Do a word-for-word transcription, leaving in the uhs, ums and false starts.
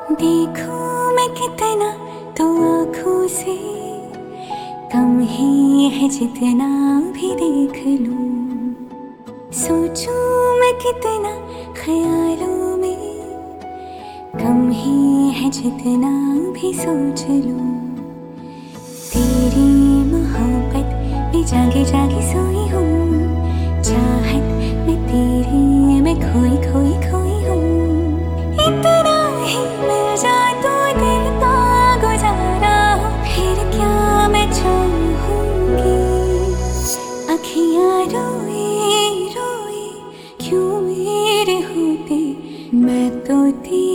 देखूं मैं कितना तो आँखों से कम ही है जितना भी देख लूं। सोचूं मैं कितना ख्यालों में कम ही है जितना भी सोच लूं। तेरी मोहब्बत में जागे जागे सोई हूँ, चाहत में तेरी मैं खोई खोई खोई हूँ। इतना ही मिल जा तो दिल का गुजारा हो, फिर क्या मैं चाहूँगी। अखियाँ रोए रोए क्यों मेरे होते, मैं तो तेरी